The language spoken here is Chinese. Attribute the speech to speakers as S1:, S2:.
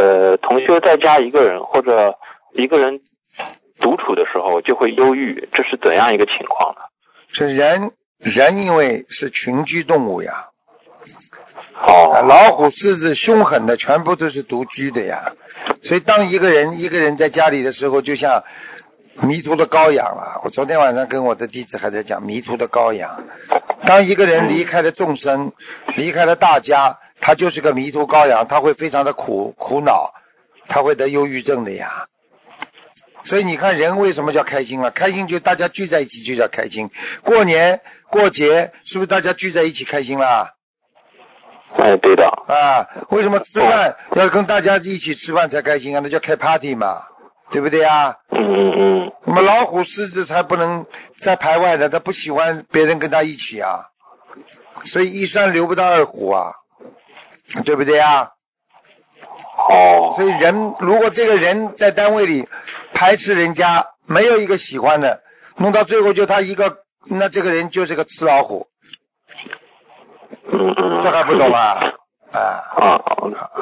S1: 同修在家一个人或者一个人独处的时候就会忧郁，这是怎样一个情况呢？
S2: 是人因为是群居动物呀。
S1: 哦。
S2: 老虎、狮子凶狠的全部都是独居的呀，所以当一个人在家里的时候，就像迷途的羔羊了。我昨天晚上跟我的弟子还在讲迷途的羔羊。当一个人离开了众生，离开了大家，他就是个迷途羔羊，他会非常的苦恼，他会得忧郁症的呀。所以你看人为什么叫开心啊？开心就大家聚在一起就叫开心。过年过节是不是大家聚在一起开心啦？
S1: 对的。
S2: 为什么吃饭要跟大家一起吃饭才开心啊？那叫开 party 嘛，对不对啊？那么老虎、狮子才不能在排外的，他不喜欢别人跟他一起啊，所以一山留不到二虎啊，对不对啊？所以如果这个人在单位里排斥人家，没有一个喜欢的，弄到最后就他一个，那这个人就是个吃老虎。这还不懂啊？